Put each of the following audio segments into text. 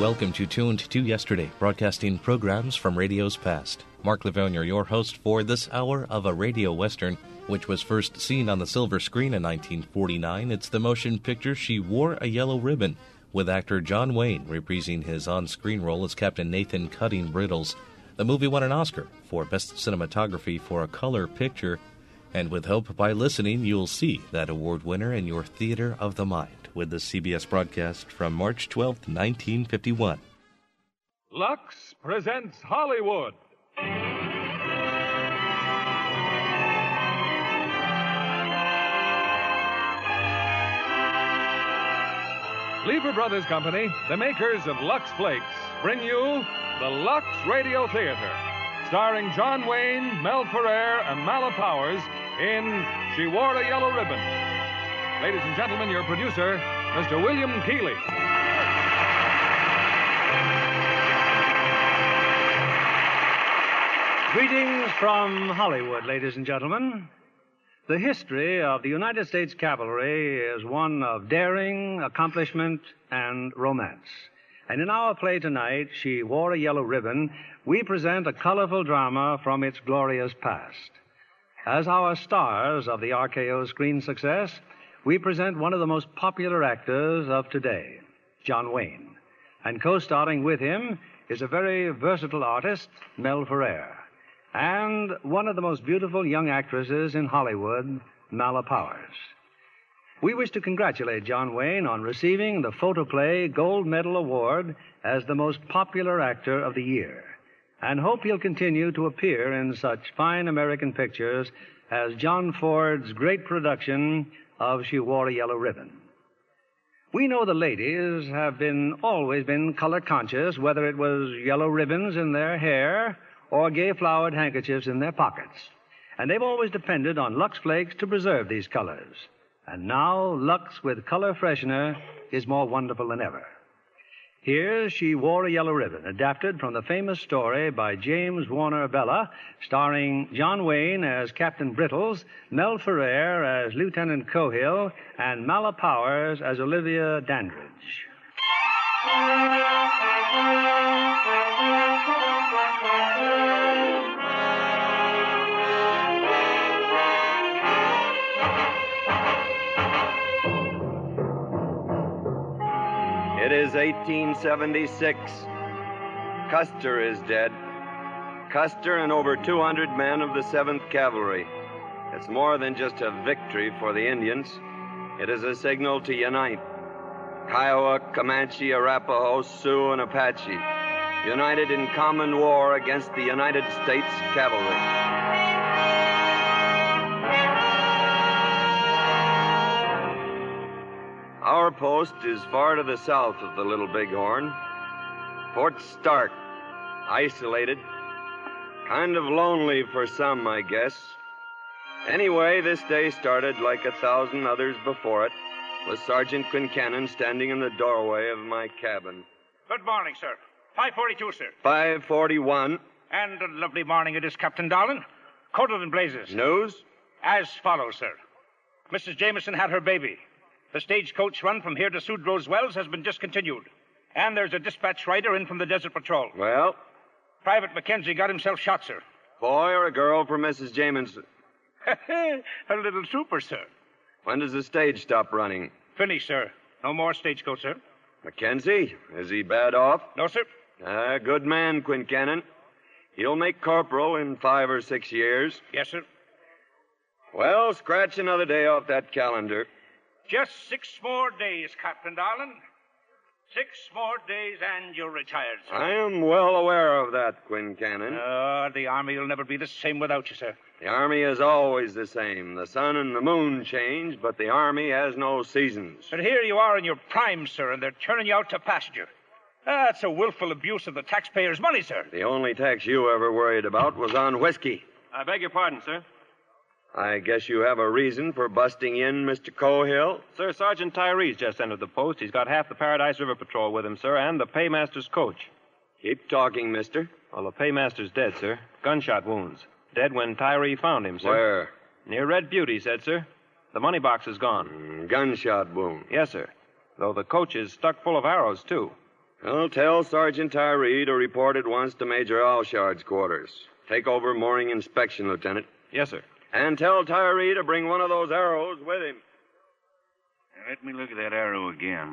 welcome to Tuned to Yesterday, broadcasting programs from radio's past. Mark Livonia, your host for this hour of a radio western, which was first seen on the silver screen in 1949. It's the motion picture She Wore a Yellow Ribbon, with actor John Wayne reprising his on-screen role as Captain Nathan Cutting Brittles. The movie won an Oscar for Best Cinematography for a Color Picture, and with hope by listening, you'll see that award winner in your theater of the mind with the CBS broadcast from March 12th, 1951. Lux presents Hollywood. Lever Brothers Company, the makers of Lux Flakes, bring you the Lux Radio Theater, starring John Wayne, Mel Ferrer, and Mala Powers in She Wore a Yellow Ribbon. Ladies and gentlemen, your producer, Mr. William Keighley. Greetings from Hollywood, ladies and gentlemen. The history of the United States Cavalry is one of daring, accomplishment, and romance. And in our play tonight, She Wore a Yellow Ribbon, we present a colorful drama from its glorious past. As our stars of the RKO screen success, we present one of the most popular actors of today, John Wayne. And co-starring with him is a very versatile artist, Mel Ferrer, and one of the most beautiful young actresses in Hollywood, Mala Powers. We wish to congratulate John Wayne on receiving the Photoplay Gold Medal Award as the most popular actor of the year, and hope he'll continue to appear in such fine American pictures as John Ford's great production of She Wore a Yellow Ribbon. We know the ladies have always been color conscious, whether it was yellow ribbons in their hair or gay flowered handkerchiefs in their pockets. And they've always depended on Lux Flakes to preserve these colors. And now Lux with color freshener is more wonderful than ever. Here's She Wore a Yellow Ribbon, adapted from the famous story by James Warner Bella, starring John Wayne as Captain Brittles, Mel Ferrer as Lieutenant Cohill, and Mala Powers as Olivia Dandridge. It is 1876. Custer is dead. Custer and over 200 men of the 7th Cavalry. It's more than just a victory for the Indians. It is a signal to unite. Kiowa, Comanche, Arapaho, Sioux, and Apache, united in common war against the United States Cavalry. Our post is far to the south of the Little Bighorn. Fort Stark, isolated, kind of lonely for some, I guess. Anyway, this day started like 1,000 others before it, with Sergeant Quincannon standing in the doorway of my cabin. Good morning, sir. 542, sir. 541. And a lovely morning it is, Captain Darlin. Coated in blazes. News? As follows, sir. Mrs. Jameson had her baby. The stagecoach run from here to Sudrow's Wells has been discontinued. And there's a dispatch rider in from the Desert Patrol. Well? Private Mackenzie got himself shot, sir. Boy or a girl for Mrs. Jameson? A little trooper, sir. When does the stage stop running? Finished, sir. No more stagecoach, sir. Mackenzie? Is he bad off? No, sir. Good man, Quincannon. He'll make corporal in 5 or 6 years. Yes, sir. Well, scratch another day off that calendar. Just 6 more days, Captain Darlin. 6 more days and you're retired, sir. I am well aware of that, Quincannon. The Army will never be the same without you, sir. The Army is always the same. The sun and the moon change, but the Army has no seasons. But here you are in your prime, sir, and they're turning you out to pasture. That's a willful abuse of the taxpayers' money, sir. The only tax you ever worried about was on whiskey. I beg your pardon, sir. I guess you have a reason for busting in, Mr. Cohill? Sir, Sergeant Tyree's just entered the post. He's got half the Paradise River Patrol with him, sir, and the paymaster's coach. Keep talking, mister. Well, the paymaster's dead, sir. Gunshot wounds. Dead when Tyree found him, sir. Where? Near Red Butte, he said, sir. The money box is gone. Gunshot wound. Yes, sir. Though the coach is stuck full of arrows, too. Well, tell Sergeant Tyree to report at once to Major Alshard's quarters. Take over mooring inspection, Lieutenant. Yes, sir. And tell Tyree to bring one of those arrows with him. Let me look at that arrow again.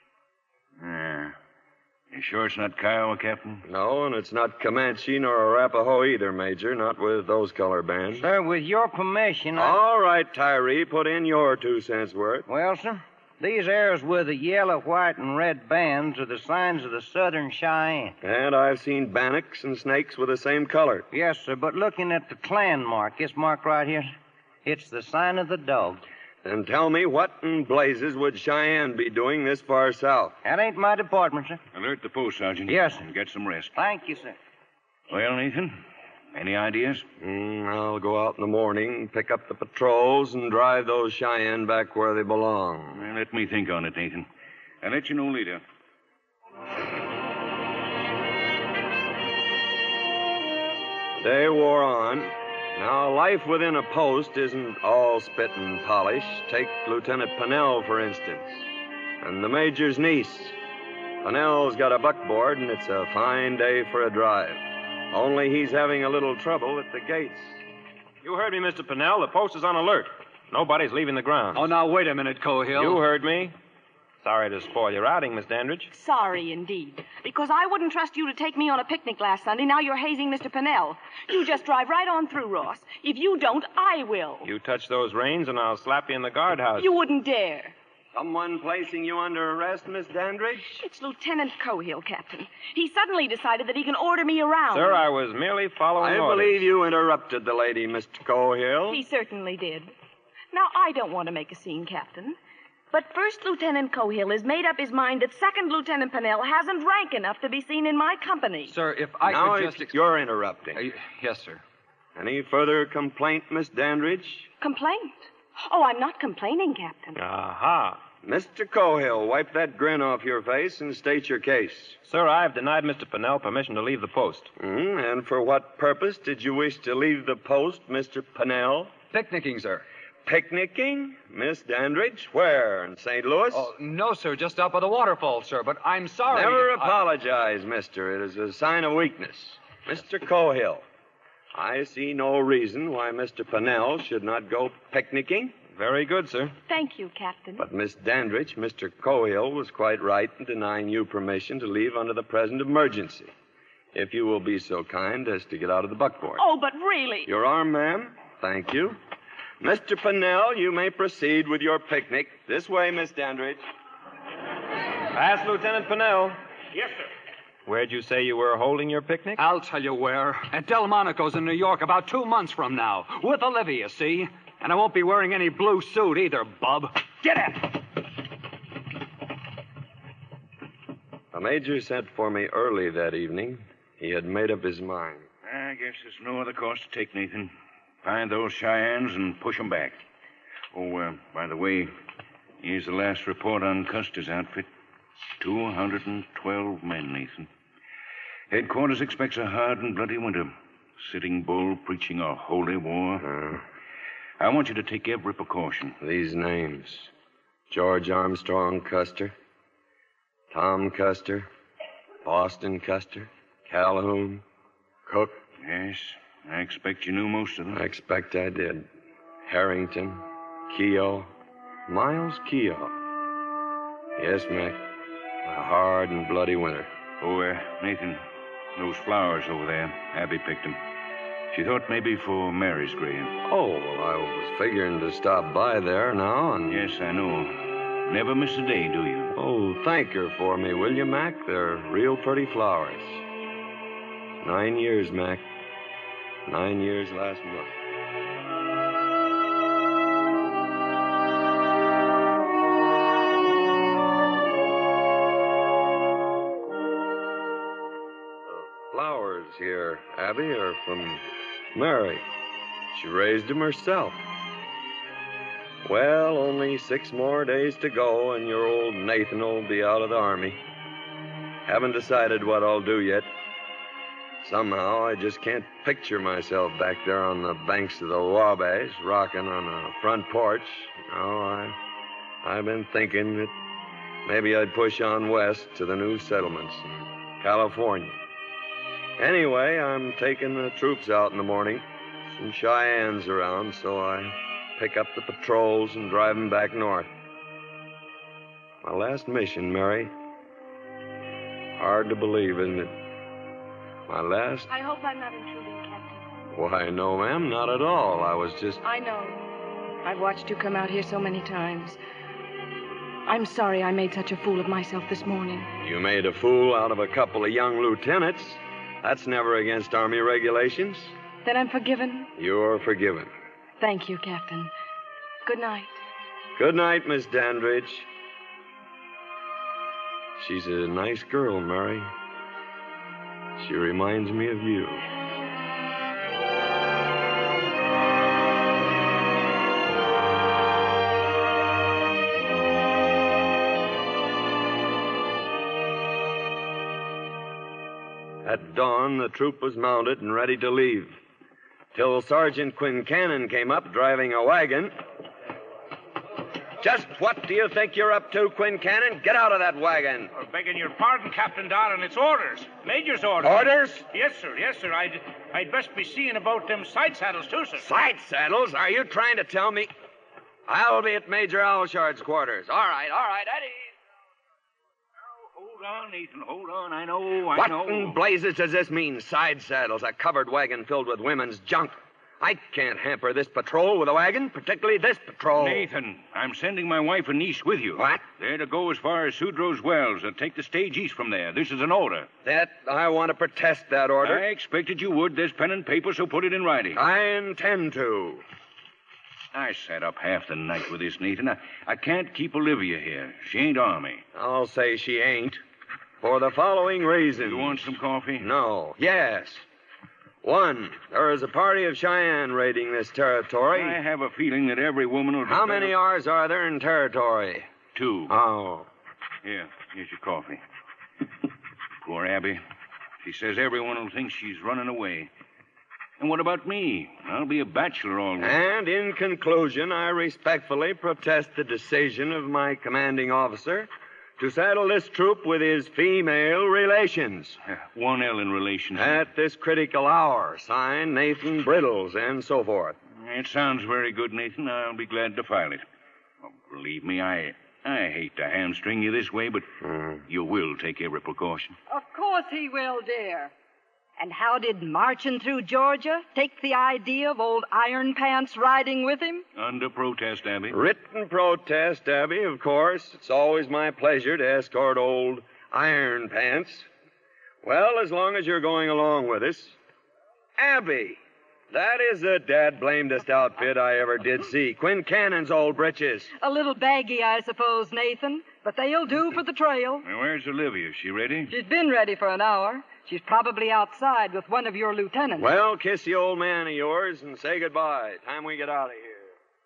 You sure it's not Kiowa, Captain? No, and it's not Comanche nor Arapaho either, Major. Not with those color bands. Sir, with your permission, All right, Tyree, put in your 2 cents worth. Well, sir, these arrows with the yellow, white, and red bands are the signs of the Southern Cheyenne. And I've seen bannocks and snakes with the same color. Yes, sir, but looking at the clan mark, this mark right here, it's the sign of the dog. Then tell me, what in blazes would Cheyenne be doing this far south? That ain't my department, sir. Alert the post, Sergeant. Yes, sir. And get some rest. Thank you, sir. Well, Nathan, any ideas? I'll go out in the morning, pick up the patrols, and drive those Cheyenne back where they belong. Well, let me think on it, Nathan. I'll let you know later. The day wore on. Now, life within a post isn't all spit and polish. Take Lieutenant Pennell, for instance, and the Major's niece. Pennell's got a buckboard, and it's a fine day for a drive. Only he's having a little trouble at the gates. You heard me, Mr. Pennell. The post is on alert. Nobody's leaving the grounds. Oh, now, wait a minute, Cohill. You heard me. Sorry to spoil your outing, Miss Dandridge. Sorry, indeed. Because I wouldn't trust you to take me on a picnic last Sunday. Now you're hazing Mr. Pennell. You just drive right on through, Ross. If you don't, I will. You touch those reins, and I'll slap you in the guardhouse. You wouldn't dare. Someone placing you under arrest, Miss Dandridge? It's Lieutenant Cohill, Captain. He suddenly decided that he can order me around. Sir, I was merely following orders. I believe you interrupted the lady, Mr. Cohill. He certainly did. Now, I don't want to make a scene, Captain. But First Lieutenant Cohill has made up his mind that Second Lieutenant Pennell hasn't rank enough to be seen in my company. Sir, if I now could just... you're interrupting. Yes, sir. Any further complaint, Miss Dandridge? Complaint? Oh, I'm not complaining, Captain. Aha. Mr. Cohill, wipe that grin off your face and state your case. Sir, I've denied Mr. Pennell permission to leave the post. And for what purpose did you wish to leave the post, Mr. Pennell? Picnicking, sir. Picnicking? Miss Dandridge? Where? In St. Louis? Oh, no, sir. Just up at the waterfall, sir. But I'm sorry. Never apologize, mister. It is a sign of weakness. Mr. Cohill, I see no reason why Mr. Pennell should not go picnicking. Very good, sir. Thank you, Captain. But, Miss Dandridge, Mr. Cohill was quite right in denying you permission to leave under the present emergency. If you will be so kind as to get out of the buckboard. Oh, but really... Your arm, ma'am. Thank you. Mr. Pennell, you may proceed with your picnic. This way, Miss Dandridge. Pass, Lieutenant Pennell. Yes, sir. Where'd you say you were holding your picnic? I'll tell you where. At Delmonico's in New York about 2 months from now. With Olivia, see? And I won't be wearing any blue suit either, bub. Get it! The Major sent for me early that evening. He had made up his mind. I guess there's no other course to take, Nathan. Find those Cheyennes and push them back. Oh, by the way, here's the last report on Custer's outfit. 212 men, Nathan. Headquarters expects a hard and bloody winter. Sitting Bull preaching a holy war. I want you to take every precaution. These names. George Armstrong Custer. Tom Custer. Boston Custer. Calhoun. Cook. Yes, I expect you knew most of them. I expect I did. Harrington. Keogh. Miles Keogh. Yes, Mac. A hard and bloody winter. Oh, Nathan, those flowers over there, Abby picked them. She thought maybe for Mary's grave. Oh, well, I was figuring to stop by there now and... Yes, I know. Never miss a day, do you? Oh, thank her for me, will you, Mac? They're real pretty flowers. 9 years, Mac. 9 years last month. The flowers here, Abby, are from Mary. She raised them herself. Well, only 6 more days to go, and your old Nathan will be out of the Army. Haven't decided what I'll do yet. Somehow, I just can't picture myself back there on the banks of the Wabash, rocking on a front porch. No, I've been thinking that Maybe I'd push on west to the new settlements in California. Anyway, I'm taking the troops out in the morning. Some Cheyennes around, so I pick up the patrols and drive them back north. My last mission, Mary. Hard to believe, isn't it? My last... I hope I'm not intruding, Captain. Why, no, ma'am, not at all. I was just... I know. I've watched you come out here so many times. I'm sorry I made such a fool of myself this morning. You made a fool out of a couple of young lieutenants. That's never against Army regulations. Then I'm forgiven? You're forgiven. Thank you, Captain. Good night. Good night, Miss Dandridge. She's a nice girl, Mary. She reminds me of you. At dawn, the troop was mounted and ready to leave, till Sergeant Quincannon came up driving a wagon. Just what do you think you're up to, Quincannon? Get out of that wagon. Oh, begging your pardon, Captain Darlin, it's orders. Major's orders. Orders? Yes, sir, yes, sir. I'd best be seeing about them side saddles, too, sir. Side saddles? Are you trying to tell me? I'll be at Major Alshard's quarters. All right, Eddie. Hold on, Nathan, hold on. I know. What in blazes does this mean, side saddles, a covered wagon filled with women's junk? I can't hamper this patrol with a wagon, particularly this patrol. Nathan, I'm sending my wife and niece with you. What? They're to go as far as Sudrow's Wells and take the stage east from there. This is an order. I want to protest that order. I expected you would. There's pen and paper, so put it in writing. I intend to. I sat up half the night with this, Nathan. I can't keep Olivia here. She ain't Army. I'll say she ain't. For the following reason. You want some coffee? No. Yes. 1, there is a party of Cheyenne raiding this territory. I have a feeling that every woman will... How many R's are there in territory? 2. Oh. Here's your coffee. Poor Abby. She says everyone will think she's running away. And what about me? I'll be a bachelor all day. And in conclusion, I respectfully protest the decision of my commanding officer to saddle this troop with his female relations. 1 L in relations. At this critical hour. Signed, Nathan Briddles, and so forth. It sounds very good, Nathan. I'll be glad to file it. Oh, believe me, I hate to hamstring you this way, but you will take every precaution. Of course he will, dear. And how did marching through Georgia take the idea of old Iron Pants riding with him? Under protest, Abby. Written protest, Abby, of course. It's always my pleasure to escort old Iron Pants. Well, as long as you're going along with us. Abby, that is the dad-blamedest outfit I ever did see. Quincannon's old britches. A little baggy, I suppose, Nathan. But they'll do for the trail. Now, where's Olivia? Is she ready? She's been ready for an hour. She's probably outside with one of your lieutenants. Well, kiss the old man of yours and say goodbye. Time we get out of here.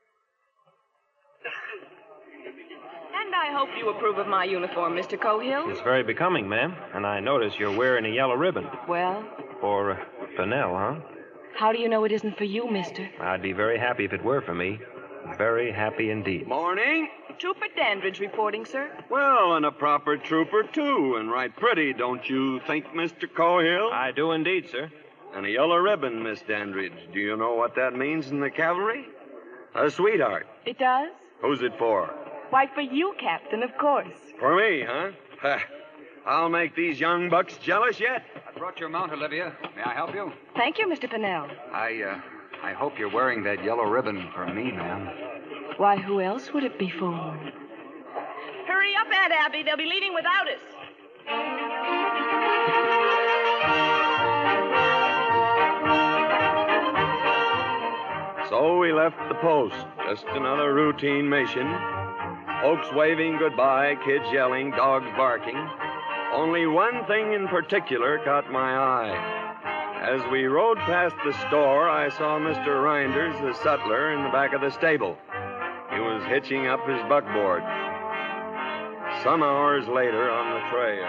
And I hope you approve of my uniform, Mr. Cohill. It's very becoming, ma'am. And I notice you're wearing a yellow ribbon. Well? For Fennell, huh? How do you know it isn't for you, mister? I'd be very happy if it were for me. Very happy indeed. Morning. Trooper Dandridge reporting, sir. Well, and a proper trooper, too, and right pretty, don't you think, Mr. Cohill? I do indeed, sir. And a yellow ribbon, Miss Dandridge. Do you know what that means in the cavalry? A sweetheart. It does? Who's it for? Why, for you, Captain, of course. For me, huh? I'll make these young bucks jealous yet. I brought your mount, Olivia. May I help you? Thank you, Mr. Pennell. I hope you're wearing that yellow ribbon for me, ma'am. Why, who else would it be for? Hurry up, Aunt Abby. They'll be leaving without us. So we left the post. Just another routine mission. Folks waving goodbye, kids yelling, dogs barking. Only one thing in particular caught my eye. As we rode past the store, I saw Mr. Reinders, the sutler, in the back of the stable. He was hitching up his buckboard. Some hours later on the trail.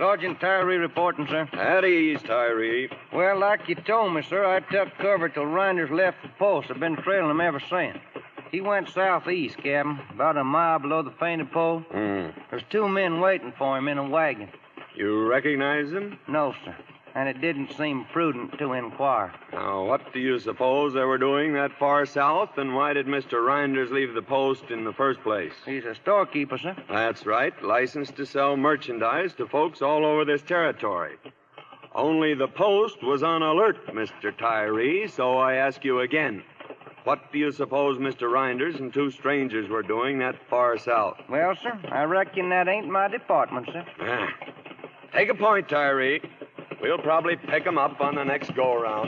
Sergeant Tyree reporting, sir. At ease, Tyree. Well, like you told me, sir, I took cover till Reinders left the post. I've been trailing him ever since. He went southeast, Captain, about a mile below the painted pole. There's 2 men waiting for him in a wagon. You recognize them? No, sir. And it didn't seem prudent to inquire. Now, what do you suppose they were doing that far south, and why did Mr. Reinders leave the post in the first place? He's a storekeeper, sir. That's right, licensed to sell merchandise to folks all over this territory. Only the post was on alert, Mr. Tyree, so I ask you again. What do you suppose Mr. Reinders and 2 strangers were doing that far south? Well, sir, I reckon that ain't my department, sir. Take a point, Tyree. We'll probably pick 'em up on the next go-around.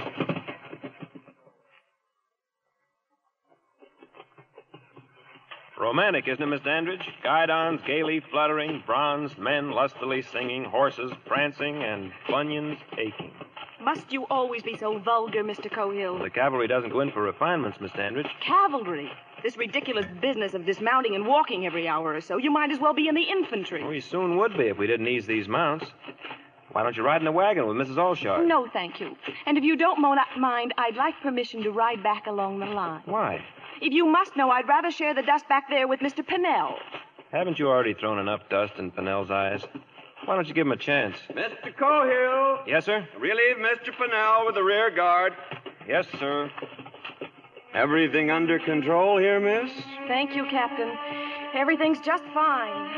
Romantic, isn't it, Miss Dandridge? Guidons gaily fluttering, bronzed men lustily singing, horses prancing, and bunions aching. Must you always be so vulgar, Mr. Cohill? The cavalry doesn't go in for refinements, Miss Dandridge. Cavalry? This ridiculous business of dismounting and walking every hour or so, you might as well be in the infantry. We soon would be if we didn't ease these mounts. Why don't you ride in the wagon with Mrs. Allshard? No, thank you. And if you don't mind, I'd like permission to ride back along the line. Why? If you must know, I'd rather share the dust back there with Mr. Pennell. Haven't you already thrown enough dust in Pennell's eyes? Why don't you give him a chance? Mr. Cohill. Yes, sir? Relieve Mr. Pennell with the rear guard. Yes, sir. Everything under control here, miss? Thank you, Captain. Everything's just fine.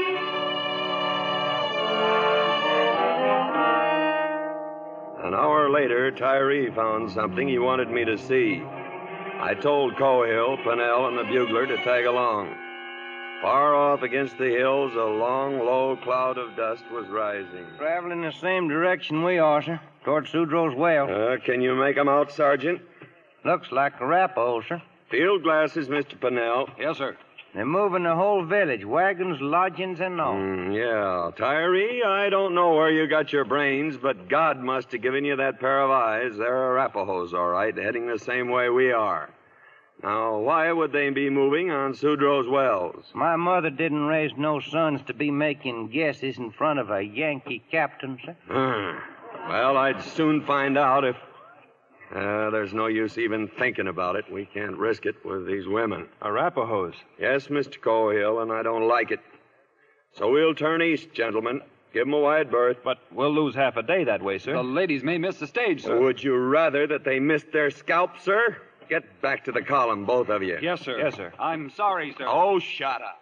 An hour later, Tyree found something he wanted me to see. I told Cohill, Pennell, and the bugler to tag along. Far off against the hills, a long, low cloud of dust was rising. Traveling the same direction we are, sir, toward Sudrow's well. Can you make 'em out, Sergeant? Looks like Arapaho, sir. Field glasses, Mr. Pennell. Yes, sir. They're moving the whole village, wagons, lodgings, and all. Yeah. Tyree, I don't know where you got your brains, but God must have given you that pair of eyes. They're Arapahoes, all right, heading the same way we are. Now, why would they be moving on Sudrow's wells? My mother didn't raise no sons to be making guesses in front of a Yankee captain, sir. Well, I'd soon find out if... there's no use even thinking about it. We can't risk it with these women. Arapahoes? Yes, Mr. Cohill, and I don't like it. So we'll turn east, gentlemen. Give 'em a wide berth. But we'll lose half a day that way, sir. The ladies may miss the stage, sir. Would you rather that they missed their scalps, sir? Get back to the column, both of you. Yes, sir. Yes, sir. I'm sorry, sir. Oh, shut up.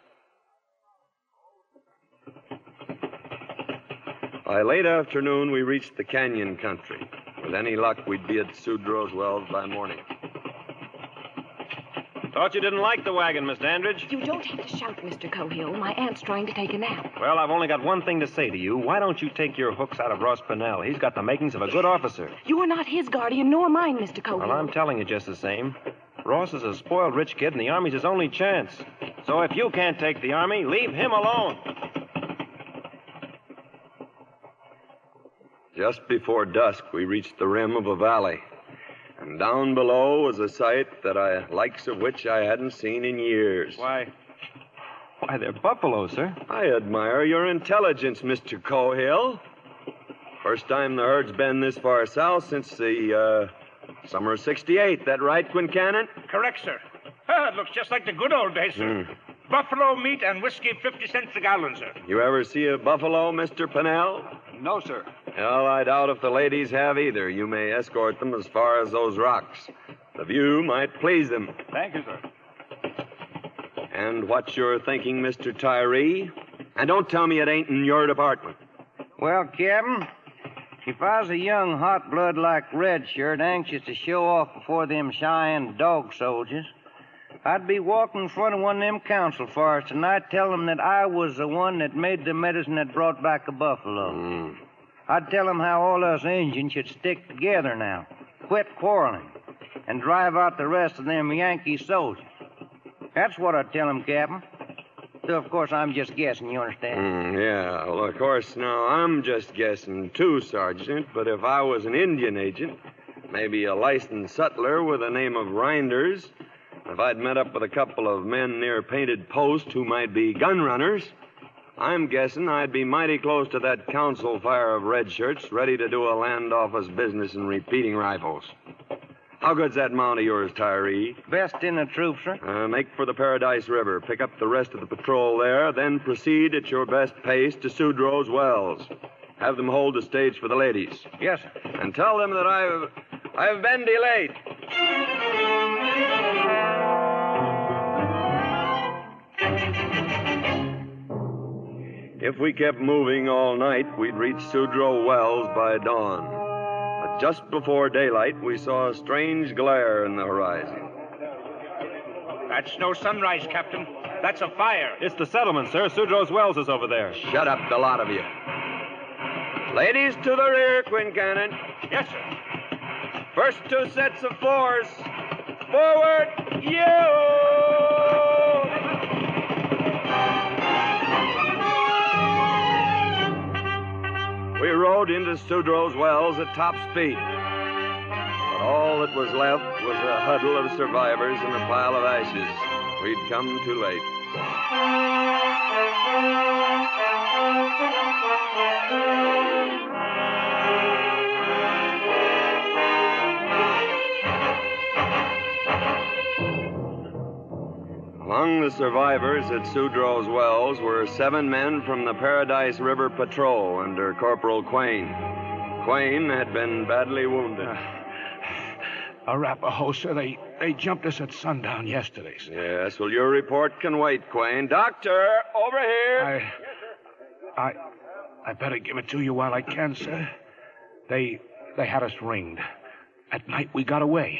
By late afternoon, we reached the canyon country. With any luck, we'd be at Sudrow's wells by morning. Thought you didn't like the wagon, Miss Dandridge. You don't have to shout, Mr. Cohill. My aunt's trying to take a nap. Well, I've only got one thing to say to you. Why don't you take your hooks out of Ross Pennell? He's got the makings of a good officer. You are not his guardian, nor mine, Mr. Cohill. Well, I'm telling you just the same. Ross is a spoiled rich kid, and the Army's his only chance. So if you can't take the Army, leave him alone. Just before dusk, we reached the rim of a valley. And down below was a sight that likes of which I hadn't seen in years. Why, they're buffaloes, sir. I admire your intelligence, Mr. Cohill. First time the herd's been this far south since the, summer of '68. That right, Quincannon? Correct, sir. It looks just like the good old days, sir. Buffalo meat and whiskey 50 cents a gallon, sir. You ever see a buffalo, Mr. Pennell? No, sir. Well, I doubt if the ladies have either. You may escort them as far as those rocks. The view might please them. Thank you, sir. And what you're thinking, Mr. Tyree? And don't tell me it ain't in your department. Well, Captain, if I was a young hot blood like Redshirt, anxious to show off before them Cheyenne dog soldiers, I'd be walking in front of one of them council forests tonight telling them that I was the one that made the medicine that brought back a buffalo. I'd tell them how all us Indians should stick together now, quit quarreling, and drive out the rest of them Yankee soldiers. That's what I'd tell them, Captain. Though, of course, I'm just guessing, you understand? Yeah, well, of course, now, I'm just guessing, too, Sergeant. But if I was an Indian agent, maybe a licensed sutler with the name of Reinders, if I'd met up with a couple of men near Painted Post who might be gun runners, I'm guessing I'd be mighty close to that council fire of red shirts, ready to do a land office business in repeating rifles. How good's that mount of yours, Tyree? Best in the troop, sir. Make for the Paradise River. Pick up the rest of the patrol there, then proceed at your best pace to Sudrow's Wells. Have them hold the stage for the ladies. Yes, sir. And tell them that I've been delayed. If we kept moving all night, we'd reach Sudrow Wells by dawn. But just before daylight, we saw a strange glare in the horizon. That's no sunrise, Captain. That's a fire. It's the settlement, sir. Sudrow's Wells is over there. Shut up, the lot of you. Ladies to the rear, Quincannon. Yes, sir. First 2 sets of 4s. Forward, you! We rode into Sudrow's Wells at top speed. But all that was left was a huddle of survivors and a pile of ashes. We'd come too late. Among the survivors at Sudrow's Wells were 7 men from the Paradise River Patrol under Corporal Quain. Quain had been badly wounded. Arapaho, sir, they jumped us at sundown yesterday, sir. Yes, well, your report can wait, Quain. Doctor, over here. I better give it to you while I can, sir. They had us ringed. At night, we got away.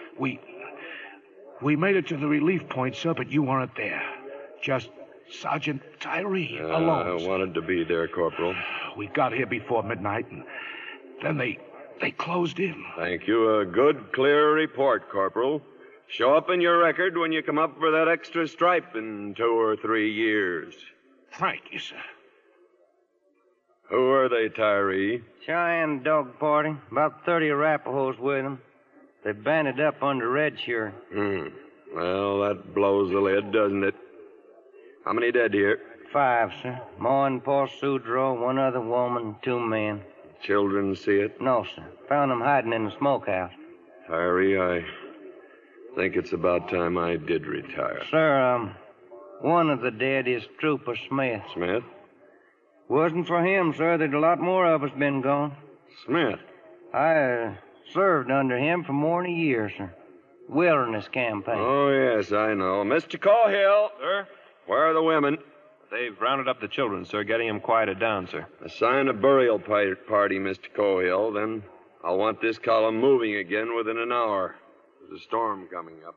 We made it to the relief point, sir, but you weren't there. Just Sergeant Tyree alone. I wanted to be there, Corporal. We got here before midnight, and then they closed in. Thank you. A good, clear report, Corporal. Show up in your record when you come up for that extra stripe in 2 or 3 years. Thank you, sir. Who are they, Tyree? Cheyenne dog party. About 30 Arapahoes with them. They banded up under Red Shirt. Well, that blows the lid, doesn't it? How many dead here? 5, sir. Ma and Pa Sudrow, 1 other woman, 2 men. Children see it? No, sir. Found them hiding in the smokehouse. Tyree, I think it's about time I did retire. Sir, one of the dead is Trooper Smith. Smith? Wasn't for him, sir, there'd a lot more of us been gone. Smith? I served under him for more than a year, sir. Wilderness campaign. Oh, yes, I know. Mr. Cohill. Sir? Where are the women? They've rounded up the children, sir, getting them quieted down, sir. Assign a burial party, Mr. Cohill. Then I'll want this column moving again within an hour. There's a storm coming up.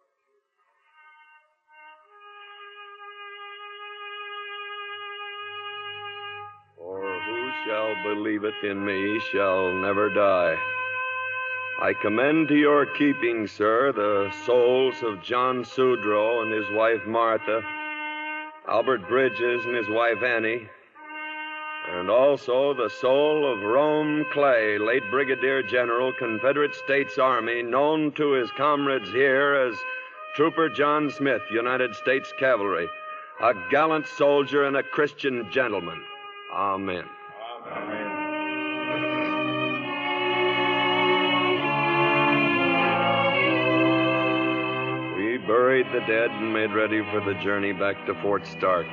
For who shall believeth in me shall never die. I commend to your keeping, sir, the souls of John Sudrow and his wife Martha, Albert Bridges and his wife Annie, and also the soul of Rome Clay, late Brigadier General, Confederate States Army, known to his comrades here as Trooper John Smith, United States Cavalry, a gallant soldier and a Christian gentleman. Amen. Amen. We buried the dead and made ready for the journey back to Fort Stark.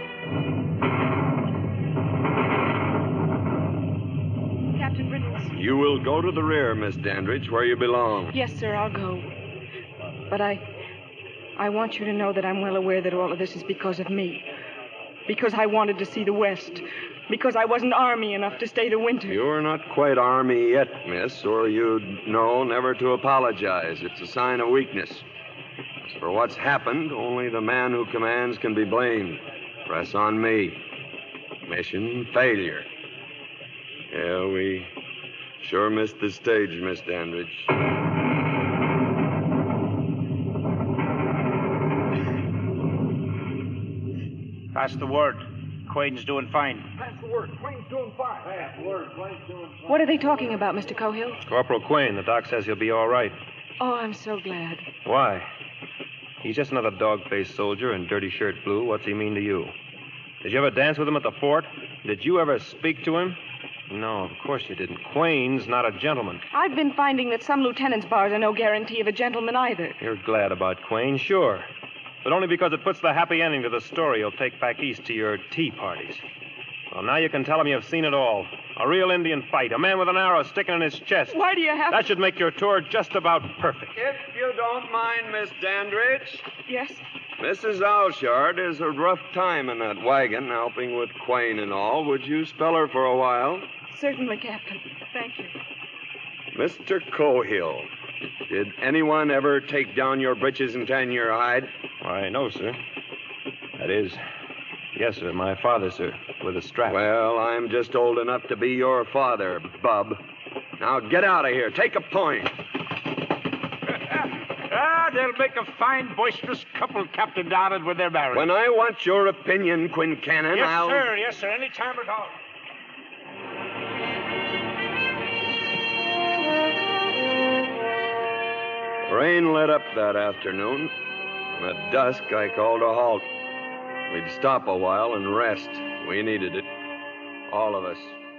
Captain Bridges. You will go to the rear, Miss Dandridge, where you belong. Yes, sir, I'll go. But I want you to know that I'm well aware that all of this is because of me. Because I wanted to see the West. Because I wasn't Army enough to stay the winter. You're not quite Army yet, miss, or you'd know never to apologize. It's a sign of weakness. As for what's happened, only the man who commands can be blamed. Press on me. Mission failure. Yeah, we sure missed the stage, Miss Dandridge. Pass the word. Quain's doing fine. Pass the word. Quain's doing fine. Pass the word. Quain's doing fine. What are they talking about, Mr. Cohill? Corporal Quain, the doc says he'll be all right. Oh, I'm so glad. Why? He's just another dog-faced soldier in dirty shirt blue. What's he mean to you? Did you ever dance with him at the fort? Did you ever speak to him? No, of course you didn't. Quain's not a gentleman. I've been finding that some lieutenants' bars are no guarantee of a gentleman either. You're glad about Quain, sure. But only because it puts the happy ending to the story you'll take back east to your tea parties. Well, now you can tell him you've seen it all. A real Indian fight. A man with an arrow sticking in his chest. Why do you have That should make your tour just about perfect. If you don't mind, Miss Dandridge. Yes? Mrs. Alshard is a rough time in that wagon, helping with Quain and all. Would you spell her for a while? Certainly, Captain. Thank you. Mr. Cohill, did anyone ever take down your breeches and tan your hide? Why, no, sir. That is, yes, sir, my father, sir, with a strap. Well, I'm just old enough to be your father, bub. Now get out of here. Take a point. They'll make a fine, boisterous couple, Captain Donald, when they're married. When I want your opinion, Quincannon, Yes, sir, any time at all. Rain let up that afternoon. At dusk, I called a halt. We'd stop a while and rest. We needed it. All of us.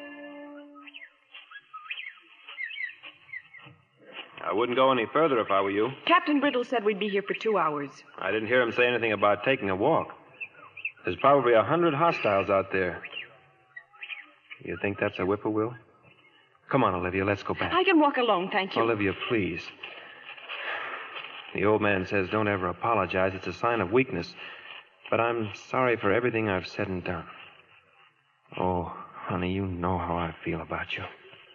I wouldn't go any further if I were you. Captain Brittle said we'd be here for 2 hours. I didn't hear him say anything about taking a walk. There's probably 100 hostiles out there. You think that's a whippoorwill? Come on, Olivia, let's go back. I can walk alone, thank you. Olivia, please. The old man says don't ever apologize. It's a sign of weakness. But I'm sorry for everything I've said and done. Oh, honey, you know how I feel about you.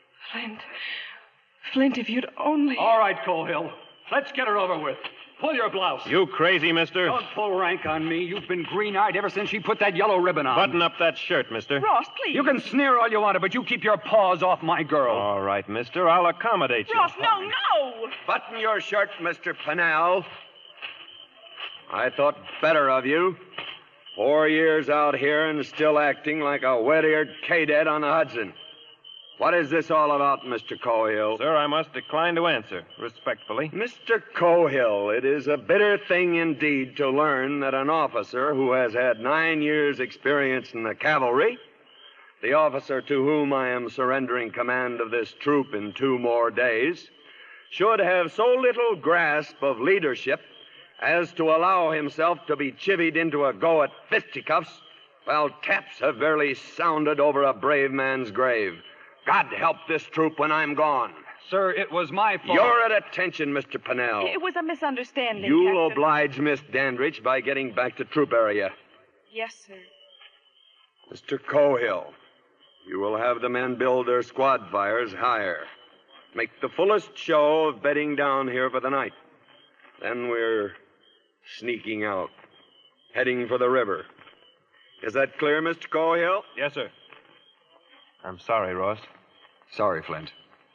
Flint, if you'd only... All right, Cohill. Let's get her over with. Pull your blouse. You crazy, mister? Don't pull rank on me. You've been green-eyed ever since she put that yellow ribbon on. Button up that shirt, mister. Ross, please. You can sneer all you want, but you keep your paws off my girl. All right, mister. I'll accommodate you. Ross, no! Button your shirt, Mr. Pennell. I thought better of you. 4 years out here and still acting like a wet-eared cadet on the Hudson. What is this all about, Mr. Cohill? Sir, I must decline to answer, respectfully. Mr. Cohill, it is a bitter thing indeed to learn that an officer who has had 9 years' experience in the cavalry, the officer to whom I am surrendering command of this troop in 2 more days, should have so little grasp of leadership as to allow himself to be chivied into a go at fisticuffs while taps have barely sounded over a brave man's grave. God help this troop when I'm gone. Sir, it was my fault. You're at attention, Mr. Pennell. It was a misunderstanding, You'll Captain. oblige Miss Dandridge by getting back to troop area. Yes, sir. Mr. Cohill, you will have the men build their squad fires higher. Make the fullest show of bedding down here for the night. Then we're sneaking out, heading for the river. Is that clear, Mr. Cohill? Yes, sir. I'm sorry, Ross. Sorry, Flint.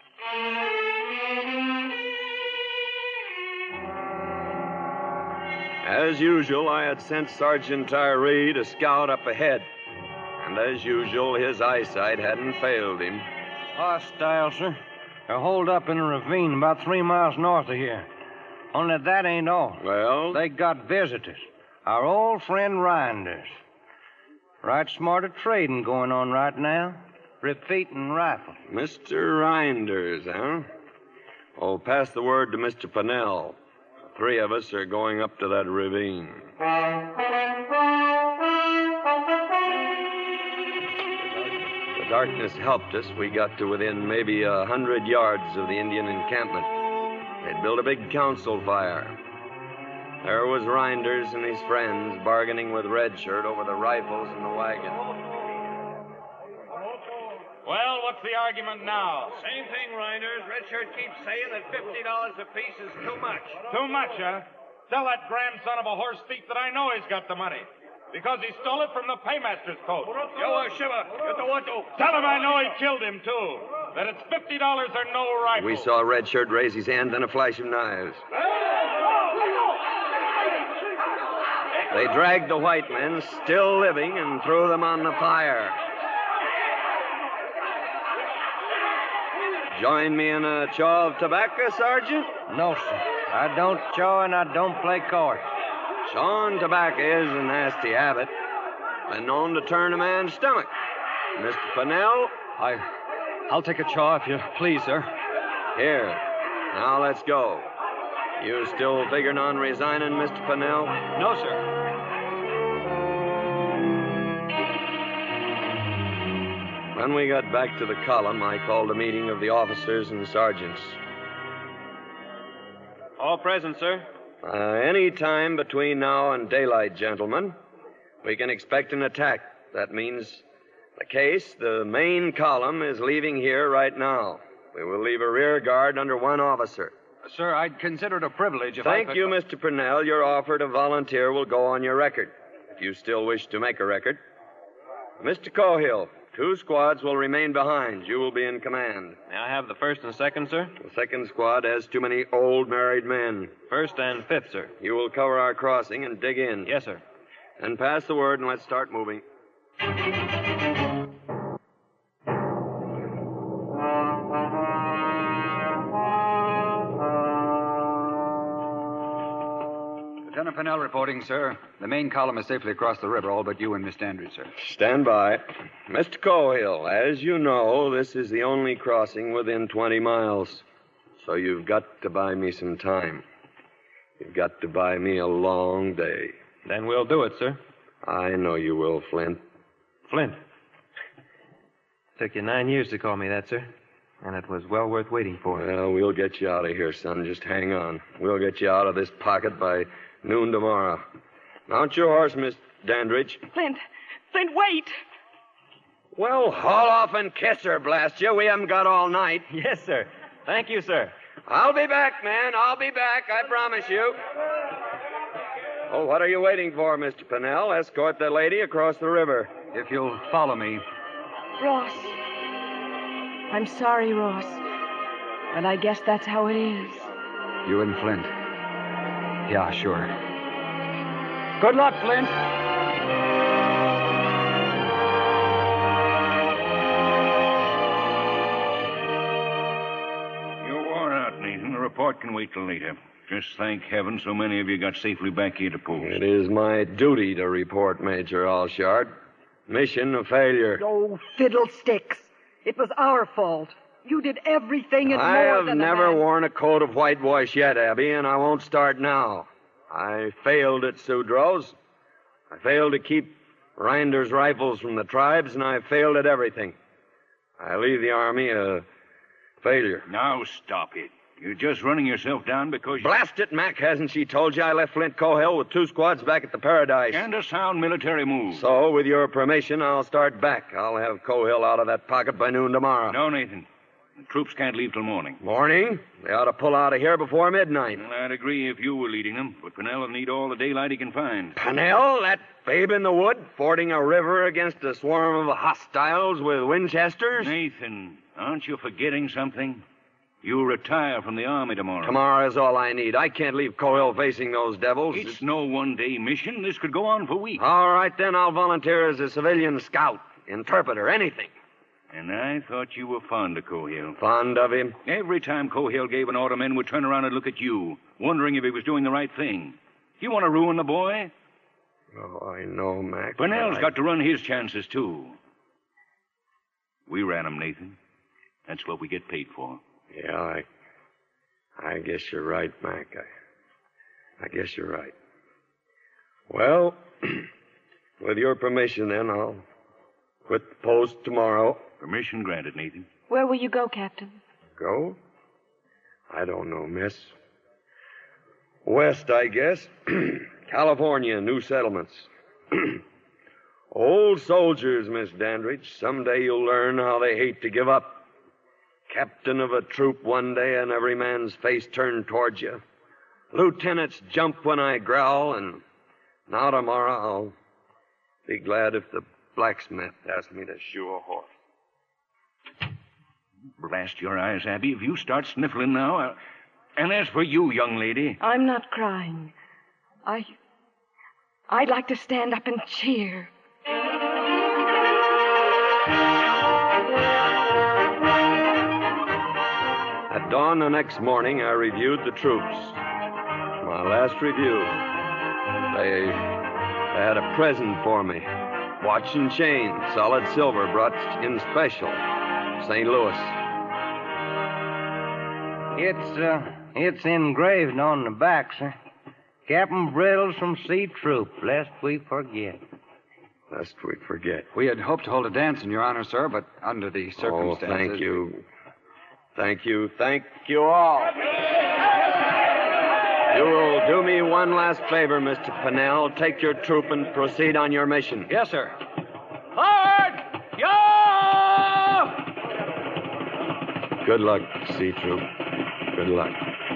As usual, I had sent Sergeant Tyree to scout up ahead. And as usual, his eyesight hadn't failed him. Hostile, sir. They're holed up in a ravine about 3 miles north of here. Only that ain't all. Well? They got visitors. Our old friend Rinders. Right smart of trading going on right now. Repeating rifle. Mr. Rinders, huh? Oh, pass the word to Mr. Pennell. The 3 of us are going up to that ravine. The darkness helped us. We got to within maybe 100 yards of the Indian encampment. They'd built a big council fire. There was Rinders and his friends bargaining with Redshirt over the rifles and the wagon. Well, what's the argument now? Same thing, Rinders. Redshirt keeps saying that $50 apiece is too much. Too much, huh? Tell that grandson of a horse thief that I know he's got the money. Because he stole it from the paymaster's coat. Tell him I know he killed him, too. That it's $50 or no rifle. We saw Redshirt raise his hand, then a flash of knives. They dragged the white men, still living, and threw them on the fire. Join me in a chaw of tobacco, Sergeant? No, sir. I don't chaw and I don't play cards. Chawing tobacco is a nasty habit. Been known to turn a man's stomach. Mr. Pennell? I'll take a chaw if you please, sir. Here. Now let's go. You still figuring on resigning, Mr. Pennell? No, sir. When we got back to the column, I called a meeting of the officers and sergeants. All present, sir. Any time between now and daylight, gentlemen, we can expect an attack. That means the main column is leaving here right now. We will leave a rear guard under one officer. Sir, I'd consider it a privilege if Thank you, Mr. Purnell. Your offer to volunteer will go on your record, if you still wish to make a record. Mr. Cohill, 2 squads will remain behind. You will be in command. May I have the 1st and 2nd, sir? The 2nd squad has too many old married men. 1st and 5th, sir. You will cover our crossing and dig in. Yes, sir. And pass the word and let's start moving. Lieutenant Pennell reporting, sir. The main column is safely across the river, all but you and Miss Dandridge, sir. Stand by. Mr. Cohill, as you know, this is the only crossing within 20 miles. So you've got to buy me some time. You've got to buy me a long day. Then we'll do it, sir. I know you will, Flint. Flint. Took you 9 years to call me that, sir. And it was well worth waiting for. Well, we'll get you out of here, son. Just hang on. We'll get you out of this pocket by noon tomorrow. Mount your horse, Miss Dandridge. Flint, wait. Well, haul off and kiss her, blast you. We haven't got all night. Yes, sir. Thank you, sir. I'll be back, man. I'll be back. I promise you. Oh, what are you waiting for, Mr. Pennell? Escort the lady across the river. If you'll follow me. Ross. I'm sorry, Ross. But I guess that's how it is. You and Flint. Yeah, sure. Good luck, Flint. You're worn out, Nathan. The report can wait till later. Just thank heaven so many of you got safely back here to post. It is my duty to report, Major Allshard. Mission a failure. Oh, fiddlesticks. It was our fault. You did everything and I more have than never worn a coat of whitewash yet, Abby, and I won't start now. I failed at Sudrow's. I failed to keep Reinder's rifles from the tribes, and I failed at everything. I leave the Army a failure. Now stop it. You're just running yourself down because Blast it, Mac. Hasn't she told you I left Flint Cohill with 2 squads back at the Paradise? And a sound military move. So, with your permission, I'll start back. I'll have Cohill out of that pocket by noon tomorrow. No, Nathan. The troops can't leave till morning. Morning? They ought to pull out of here before midnight. Well, I'd agree if you were leading them, but Pennell will need all the daylight he can find. Pennell? That babe in the wood, fording a river against a swarm of hostiles with Winchesters? Nathan, aren't you forgetting something? You'll retire from the Army tomorrow. Tomorrow is all I need. I can't leave Cohill facing those devils. It's no one-day mission. This could go on for weeks. All right, then I'll volunteer as a civilian scout, interpreter, anything. And I thought you were fond of Cohill. Fond of him? Every time Cohill gave an order, men would turn around and look at you, wondering if he was doing the right thing. You want to ruin the boy? Oh, I know, Mac. Pennell's got to run his chances, too. We ran him, Nathan. That's what we get paid for. Yeah, I guess you're right, Mac. I guess you're right. Well, with your permission, then, I'll quit the post tomorrow. Permission granted, Nathan. Where will you go, Captain? Go? I don't know, miss. West, I guess. California, new settlements. Old soldiers, Miss Dandridge. Someday you'll learn how they hate to give up. Captain of a troop one day and every man's face turned towards you. Lieutenants jump when I growl, and now tomorrow I'll be glad if the blacksmith asks me to shoe a horse. Blast your eyes, Abby, if you start sniffling now. And as for you, young lady... I'm not crying. I'd like to stand up and cheer. At dawn the next morning, I reviewed the troops. My last review. They had a present for me. Watch and chain, solid silver, brought in special. St. Louis. It's engraved on the back, sir. Captain Brittles from C Troop, lest we forget. Lest we forget. We had hoped to hold a dance in your honor, sir, but under the circumstances... Oh, thank you. Thank you. Thank you all. You will do me one last favor, Mr. Pennell. Take your troop and proceed on your mission. Yes, sir. Forward! Yo! Good luck, C Troop. Good luck.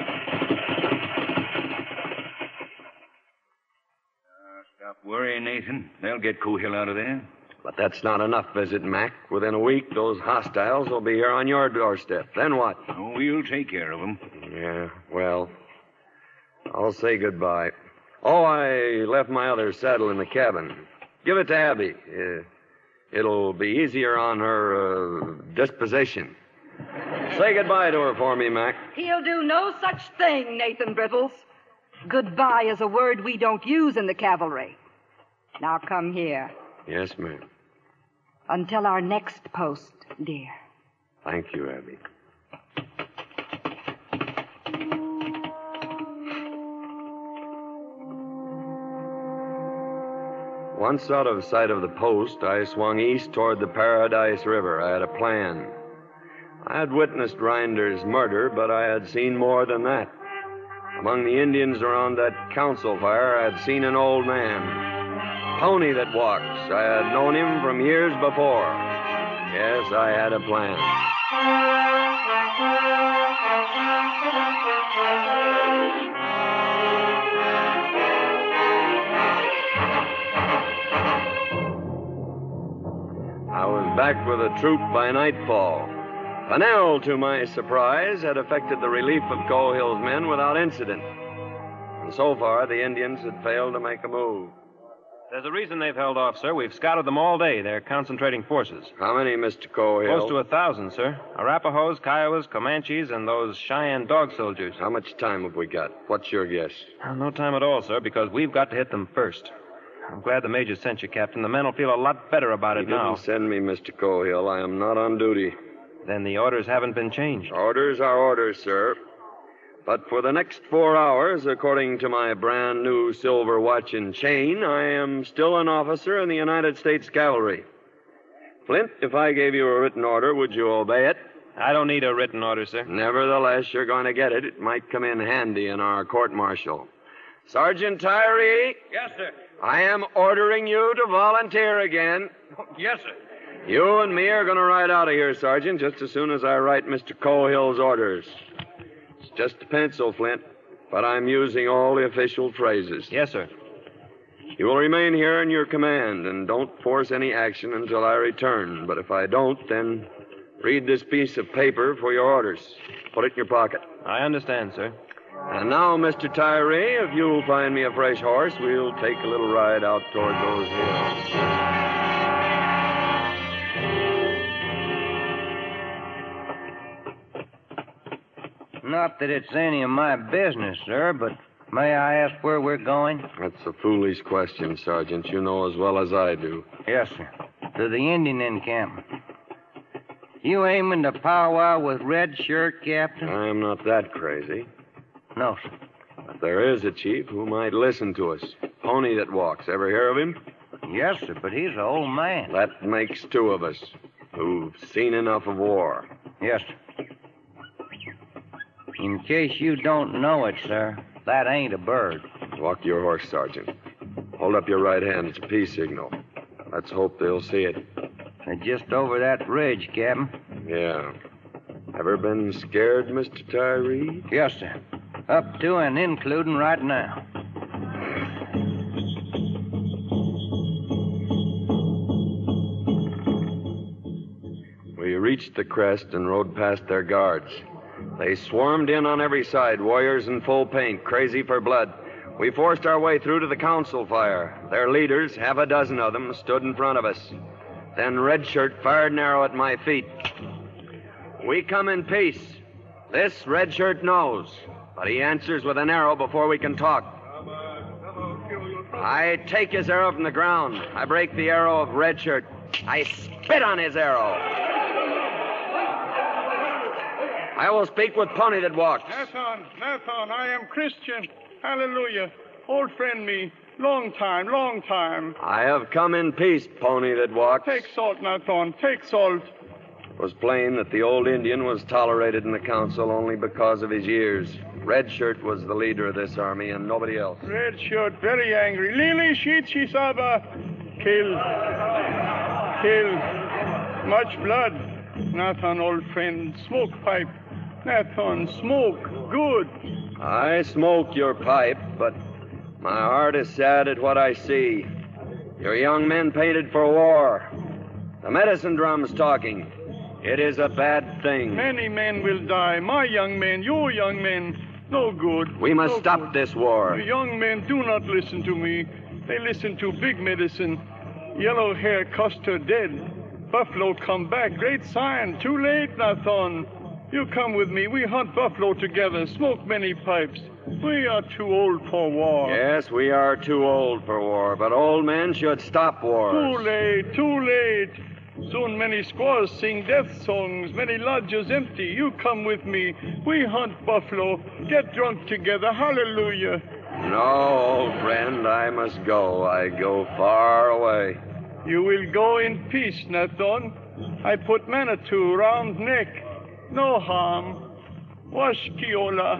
Stop worrying, Nathan. They'll get Cohill out of there. But that's not enough, Visit Mac. Within a week, those hostiles will be here on your doorstep. Then what? Oh, we'll take care of them. Yeah, well, I'll say goodbye. Oh, I left my other saddle in the cabin. Give it to Abby. It'll be easier on her disposition. Say goodbye to her for me, Mac. He'll do no such thing, Nathan Brittles. Goodbye is a word we don't use in the cavalry. Now come here. Yes, ma'am. Until our next post, dear. Thank you, Abby. Once out of sight of the post, I swung east toward the Paradise River. I had a plan. I had witnessed Rinder's murder, but I had seen more than that. Among the Indians around that council fire, I had seen an old man. Pony that walks. I had known him from years before. Yes, I had a plan. I was back with a troop by nightfall. Pennell, to my surprise, had effected the relief of Cohill's men without incident. And so far, the Indians had failed to make a move. There's a reason they've held off, sir. We've scouted them all day. They're concentrating forces. How many, Mr. Cohill? Close to 1,000, sir. Arapahoes, Kiowas, Comanches, and those Cheyenne dog soldiers. How much time have we got? What's your guess? No time at all, sir, because we've got to hit them first. I'm glad the Major sent you, Captain. The men will feel a lot better about it now. He didn't send me, Mr. Cohill. I am not on duty. Then the orders haven't been changed. Orders are orders, sir. But for the next 4 hours, according to my brand new silver watch and chain, I am still an officer in the United States Cavalry. Flint, if I gave you a written order, would you obey it? I don't need a written order, sir. Nevertheless, you're going to get it. It might come in handy in our court-martial. Sergeant Tyree? Yes, sir. I am ordering you to volunteer again. Yes, sir. You and me are going to ride out of here, Sergeant, just as soon as I write Mr. Cohill's orders. It's just a pencil, Flint, but I'm using all the official phrases. Yes, sir. You will remain here in your command, and don't force any action until I return. But if I don't, then read this piece of paper for your orders. Put it in your pocket. I understand, sir. And now, Mr. Tyree, if you'll find me a fresh horse, we'll take a little ride out toward those hills. Not that it's any of my business, sir, but may I ask where we're going? That's a foolish question, Sergeant. You know as well as I do. Yes, sir. To the Indian encampment. You aiming to powwow with Red Shirt, Captain? I'm not that crazy. No, sir. But there is a chief who might listen to us. Pony that walks. Ever hear of him? Yes, sir, but he's an old man. That makes two of us who've seen enough of war. Yes, sir. In case you don't know it, sir, that ain't a bird. Walk your horse, Sergeant. Hold up your right hand. It's a peace signal. Let's hope they'll see it. They're just over that ridge, Captain. Yeah. Ever been scared, Mr. Tyree? Yes, sir. Up to and including right now. We reached the crest and rode past their guards. They swarmed in on every side, warriors in full paint, crazy for blood. We forced our way through to the council fire. Their leaders, half a dozen of them, stood in front of us. Then Red Shirt fired an arrow at my feet. We come in peace. This Red Shirt knows, but he answers with an arrow before we can talk. I take his arrow from the ground. I break the arrow of Red Shirt. I spit on his arrow. I will speak with Pony that walks. Nathan, I am Christian. Hallelujah. Old friend me. Long time. I have come in peace, Pony that walks. Take salt, Nathan. Take salt. It was plain that the old Indian was tolerated in the council only because of his years. Red Shirt was the leader of this army and nobody else. Red Shirt, very angry. Lili, Shichi, Saba. Kill. Much blood. Nathan, old friend, smoke pipe. Nathan, smoke. Good. I smoke your pipe, but my heart is sad at what I see. Your young men painted for war. The medicine drum's talking. It is a bad thing. Many men will die. My young men, your young men. No good. We must stop this war. The young men do not listen to me. They listen to big medicine. Yellow hair Custer dead. Buffalo come back. Great sign. Too late, Nathan. You come with me. We hunt buffalo together. Smoke many pipes. We are too old for war. Yes, we are too old for war, but old men should stop wars. Too late. Soon many squaws sing death songs, many lodges empty. You come with me. We hunt buffalo. Get drunk together. Hallelujah. No, old friend, I must go. I go far away. You will go in peace, Nathan. I put Manitou round neck. No harm. Wash Kiola.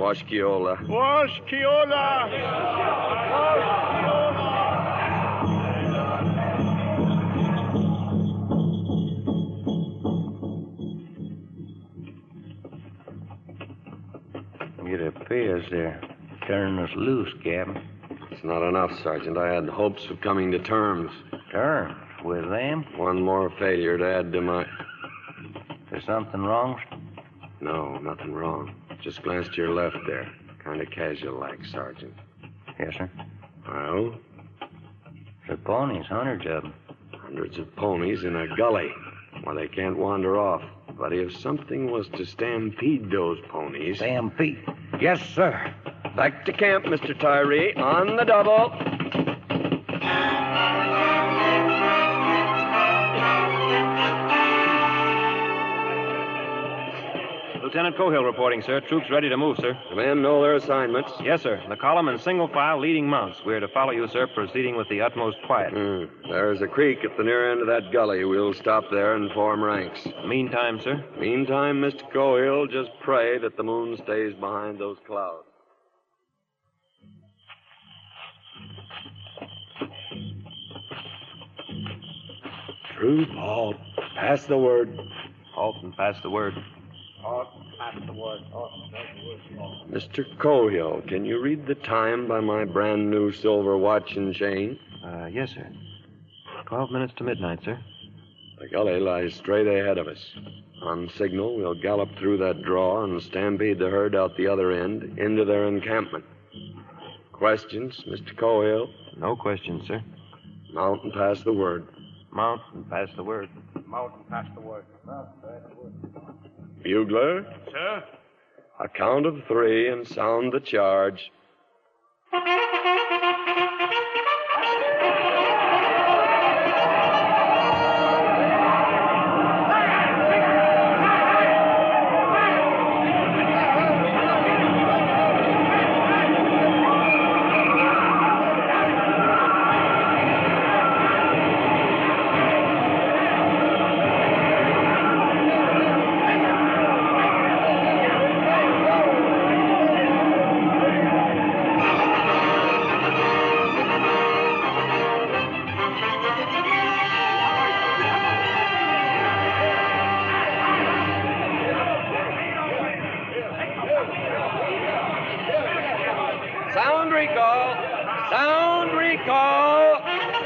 It appears they're turning us loose, Captain. It's not enough, Sergeant. I had hopes of coming to terms. Terms? With them? One more failure to add to my... There's something wrong? No, nothing wrong. Just glanced to your left there. Kind of casual-like, Sergeant. Yes, sir. Well? The ponies, hundreds of them. Hundreds of ponies in a gully where they can't wander off. But if something was to stampede those ponies... Stampede? Yes, sir. Back to camp, Mr. Tyree. On the double. Lieutenant Cohill reporting, sir. Troops ready to move, sir. The men know their assignments. Yes, sir. The column in single file leading mounts. We're to follow you, sir, proceeding with the utmost quiet. There's a creek at the near end of that gully. We'll stop there and form ranks. Meantime, sir? Meantime, Mr. Cohill, just pray that the moon stays behind those clouds. Troop, halt. Pass the word. Halt and pass the word. Mr. Cohill, can you read the time by my brand new silver watch and chain? Yes, sir. 12 minutes to midnight, sir. The gully lies straight ahead of us. On signal, we'll gallop through that draw and stampede the herd out the other end into their encampment. Questions, Mr. Cohill? No questions, sir. Mount and pass the word. Mount and pass the word. Bugler? Sir? A count of 3 and sound the charge. Sound recall!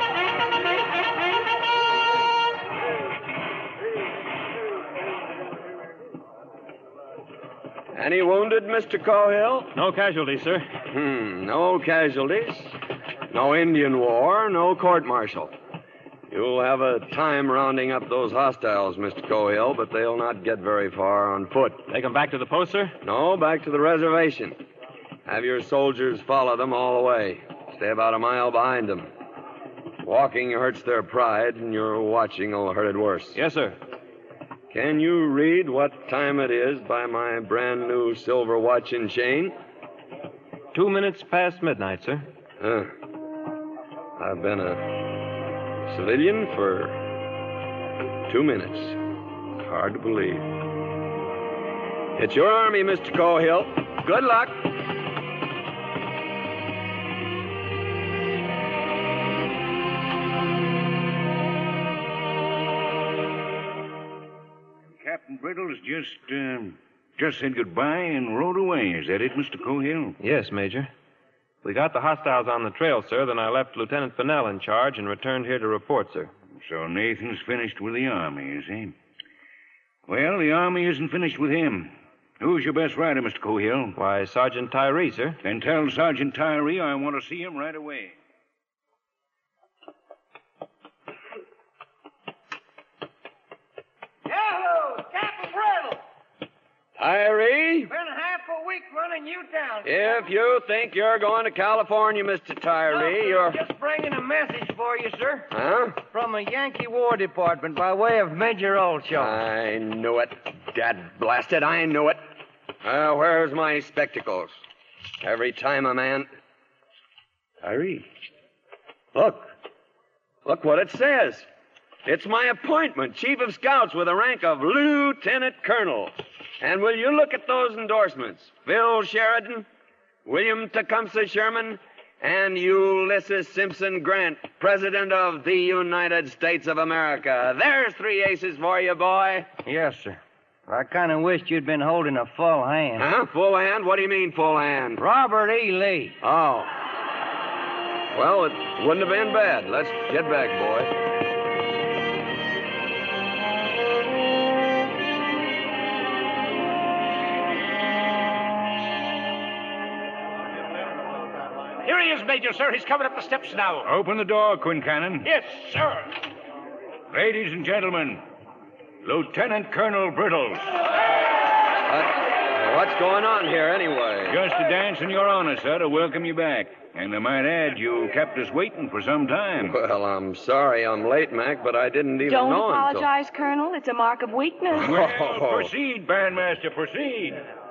Any wounded, Mr. Cohill? No casualties, sir. No casualties. No Indian war, no court-martial. You'll have a time rounding up those hostiles, Mr. Cohill, but they'll not get very far on foot. Take them back to the post, sir? No, back to the reservation. Have your soldiers follow them all the way. Stay about a mile behind them. Walking hurts their pride, and your watching will hurt it worse. Yes, sir. Can you read what time it is by my brand new silver watch and chain? 2 minutes past midnight, sir. I've been a civilian for 2 minutes. Hard to believe. It's your army, Mr. Cohill. Good luck. Captain Brittles just said goodbye and rode away. Is that it, Mr. Cohill? Yes, Major. We got the hostiles on the trail, sir. Then I left Lieutenant Fennell in charge and returned here to report, sir. So Nathan's finished with the Army, is he? Well, the Army isn't finished with him. Who's your best rider, Mr. Cohill? Why, Sergeant Tyree, sir. Then tell Sergeant Tyree I want to see him right away. Hello, Captain Brittle. Tyree? Been half a week running you down. If you think you're going to California, Mr. Tyree, no, you're... just bringing a message for you, sir. Huh? From the Yankee War Department by way of Major Olshaw. I knew it. Dad blasted, I knew it. Where's my spectacles? Every time a man... Tyree. Look. Look what it says. It's my appointment, Chief of Scouts with the rank of Lieutenant Colonel. And will you look at those endorsements? Phil Sheridan, William Tecumseh Sherman, and Ulysses Simpson Grant, President of the United States of America. There's 3 aces for you, boy. Yes, sir. I kind of wished you'd been holding a full hand. Huh? Full hand? What do you mean, full hand? Robert E. Lee. Oh. Well, it wouldn't have been bad. Let's get back, boy. Here he is, Major, sir. He's coming up the steps now. Open the door, Quincannon. Yes, sir. Ladies and gentlemen, Lieutenant Colonel Brittles. What's going on here, anyway? Just a dance in your honor, sir, to welcome you back. And I might add, you kept us waiting for some time. Well, I'm sorry I'm late, Mac, but I didn't even Don't know apologize, Colonel. It's a mark of weakness. Well, proceed, Bandmaster, proceed.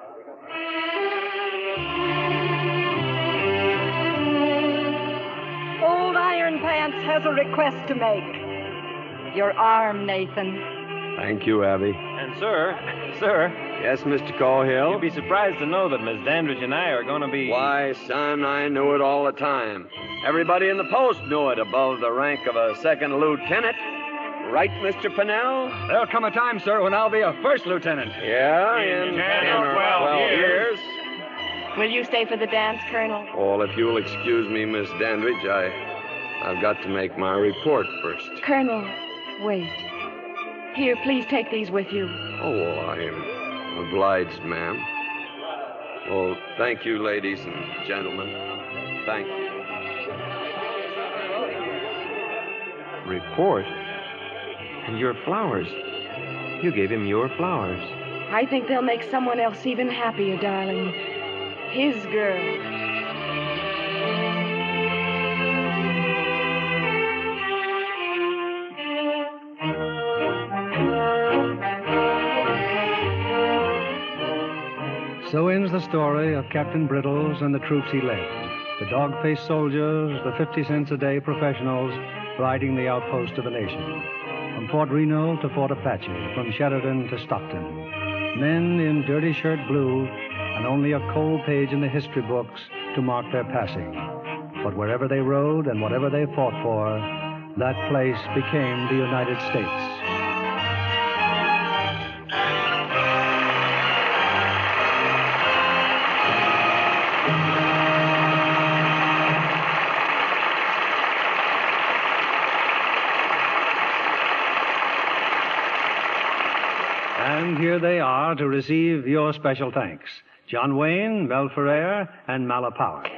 Old Iron Pants has a request to make. Your arm, Nathan. Thank you, Abby. And, sir. Yes, Mr. Cohill? You'd be surprised to know that Miss Dandridge and I are going to be... Why, son, I knew it all the time. Everybody in the post knew it above the rank of a second lieutenant. Right, Mr. Pennell? There'll come a time, sir, when I'll be a first lieutenant. Yeah, in 10 or 12 years. Will you stay for the dance, Colonel? Well, if you'll excuse me, Miss Dandridge, I've got to make my report first. Colonel, wait. Here, please take these with you. Oh, I am obliged, ma'am. Well, thank you, ladies and gentlemen. Thank you. Report? And your flowers. You gave him your flowers. I think they'll make someone else even happier, darling. His girl. So ends the story of Captain Brittles and the troops he led. The dog-faced soldiers, the 50 cents a day professionals riding the outpost of the nation. From Fort Reno to Fort Apache, from Sheridan to Stockton. Men in dirty shirt blue and only a cold page in the history books to mark their passing. But wherever they rode and whatever they fought for, that place became the United States. And here they are to receive your special thanks. John Wayne, Mel Ferrer, and Mala Powers.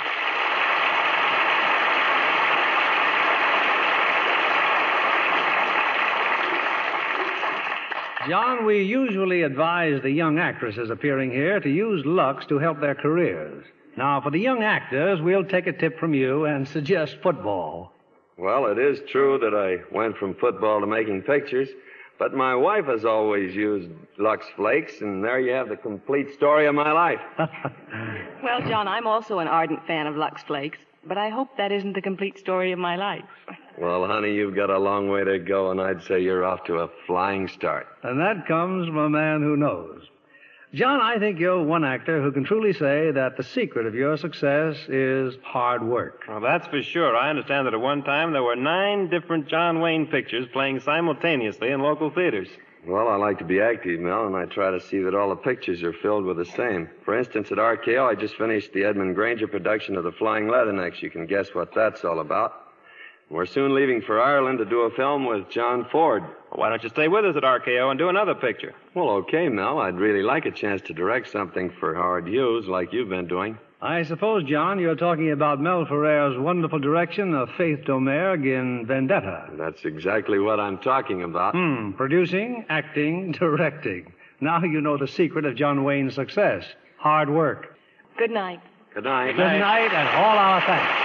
John, we usually advise the young actresses appearing here to use Lux to help their careers. Now, for the young actors, we'll take a tip from you and suggest football. Well, it is true that I went from football to making pictures, but my wife has always used Lux Flakes, and there you have the complete story of my life. Well, John, I'm also an ardent fan of Lux Flakes, but I hope that isn't the complete story of my life. Well, honey, you've got a long way to go, and I'd say you're off to a flying start. And that comes from a man who knows. John, I think you're one actor who can truly say that the secret of your success is hard work. Well, that's for sure. I understand that at one time there were 9 different John Wayne pictures playing simultaneously in local theaters. Well, I like to be active, Mel, and I try to see that all the pictures are filled with the same. For instance, at RKO, I just finished the Edmund Granger production of The Flying Leathernecks. You can guess what that's all about. We're soon leaving for Ireland to do a film with John Ford. Well, why don't you stay with us at RKO and do another picture? Well, okay, Mel. I'd really like a chance to direct something for Howard Hughes like you've been doing. I suppose, John, you're talking about Mel Ferrer's wonderful direction of Faith Domergue in Vendetta. That's exactly what I'm talking about. Producing, acting, directing. Now you know the secret of John Wayne's success. Hard work. Good night. Good night. Good night, and all our thanks.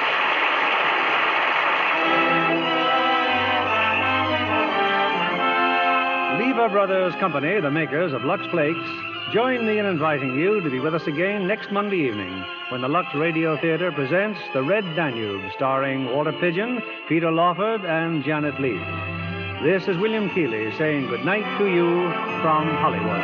Lever Brothers Company, the makers of Lux Flakes, join me in inviting you to be with us again next Monday evening when the Lux Radio Theater presents The Red Danube, starring Walter Pidgeon, Peter Lawford, and Janet Leigh. This is William Keighley saying good night to you from Hollywood.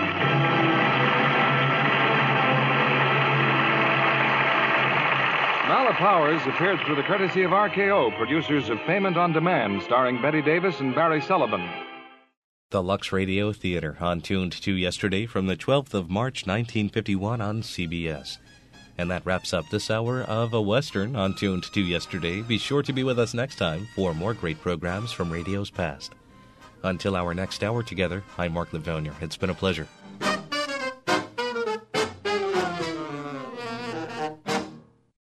Mala Powers appeared through the courtesy of RKO, producers of Payment on Demand, starring Betty Davis and Barry Sullivan. The Lux Radio Theater on Tuned to Yesterday from the 12th of March, 1951 on CBS. And that wraps up this hour of A Western on Tuned to Yesterday. Be sure to be with us next time for more great programs from radio's past. Until our next hour together, I'm Mark Livonia. It's been a pleasure.